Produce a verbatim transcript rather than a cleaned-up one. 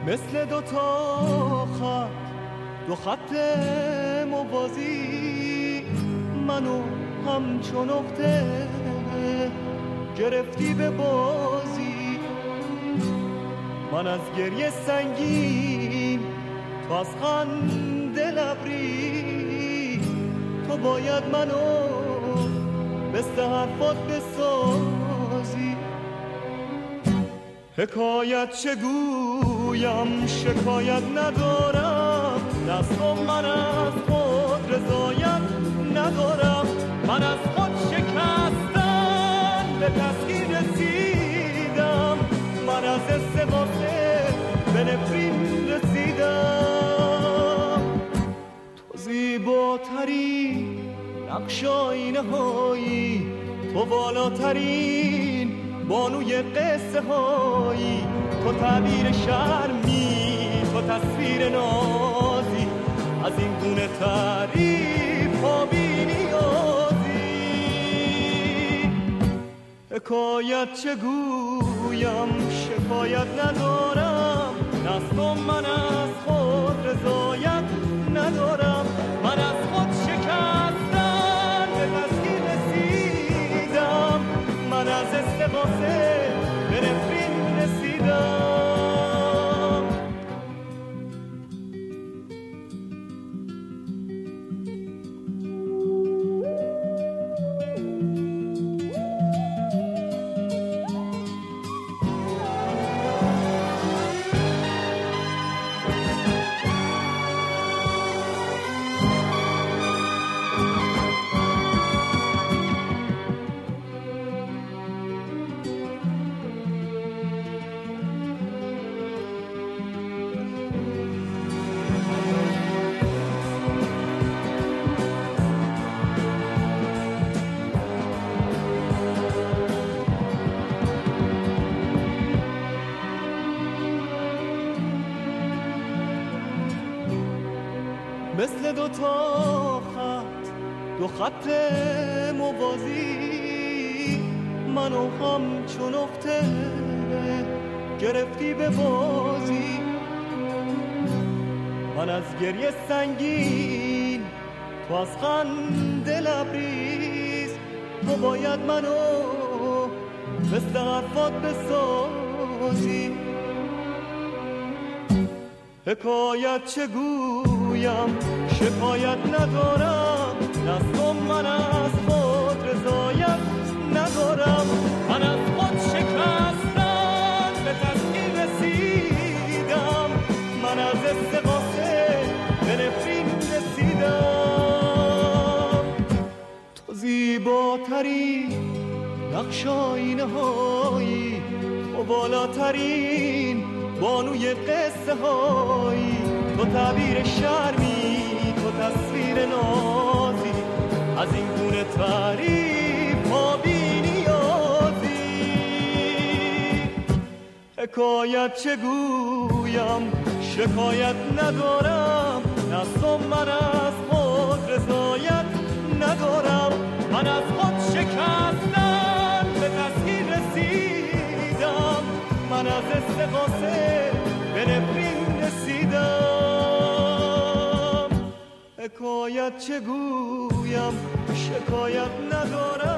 مثل دو تا خط، دو خط موازی، منو همچون نقطه گرفتی به بازی. من از گریه سنگین، تو از خنده لبری، تو باید منو مثل حرفات بسازی. حکایت چه گویم، شکایت ندارم، دستم من از خود رضایت ندارم. من از خود شکستن به تسکین رسیدم، من از استقاسه به نفرین رسیدم. تو زیباتری نقش آینه هایی، تو بالاترین بانوی قصه هایی، تو تعبیر شرمی، تو تصویر نازی، از این گونه تعریف ها بی نیازی. حکایت چه گویم، شکایت ندارم، دستم من از خود رضایت ندارم. من از خود شکستن به تسکین رسیدم، من از استقاسه به نفرین رسیدم. مثل دو تا خط، دو خط موازی، منو همچون نقطه گرفتی به بازی. من از گریه سنگین، تو از خنده لبریز، تو باید منو مثل حرفات بسازی. حکایت چه گویم، شکایت ندارم، دستم من از خود رضایت ندارم. من از خود شکستن به تسکین رسیدم، من از استقاسه به نفرین رسیدم. تو زیباتری نقش آینه هایی، تو بالاترین بانوی قصه هایی، تو تعبیر شرمی، تو تصویر نازی، از این گونه تعریف ها بی نیازی. حکایت چه گویم، شکایت ندارم، دستم من از خود رضایت ندارم. من از خود شکستن به تسکین رسیدم، من از استقاسه به نفرین رسیدم. حکایت چه گویم، شکایت ندارم.